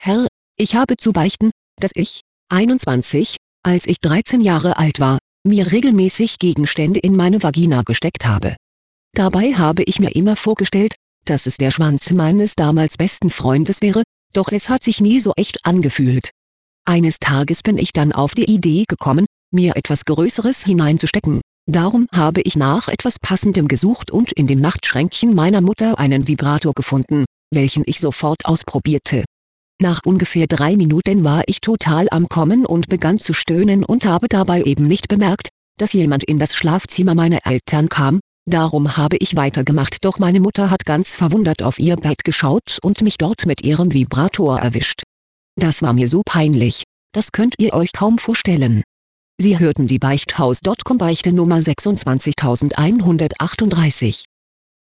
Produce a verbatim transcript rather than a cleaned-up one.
Herr, ich habe zu beichten, dass ich, einundzwanzig, als ich dreizehn Jahre alt war, mir regelmäßig Gegenstände in meine Vagina gesteckt habe. Dabei habe ich mir immer vorgestellt, dass es der Schwanz meines damals besten Freundes wäre, doch es hat sich nie so echt angefühlt. Eines Tages bin ich dann auf die Idee gekommen, mir etwas Größeres hineinzustecken. Darum habe ich nach etwas Passendem gesucht und in dem Nachtschränkchen meiner Mutter einen Vibrator gefunden, welchen ich sofort ausprobierte. Nach ungefähr drei Minuten war ich total am Kommen und begann zu stöhnen und habe dabei eben nicht bemerkt, dass jemand in das Schlafzimmer meiner Eltern kam. Darum habe ich weitergemacht, doch meine Mutter hat ganz verwundert auf ihr Bett geschaut und mich dort mit ihrem Vibrator erwischt. Das war mir so peinlich, das könnt ihr euch kaum vorstellen. Sie hörten die Beichthaus Punkt com Beichte Nummer sechsundzwanzigtausendeinhundertachtunddreißig.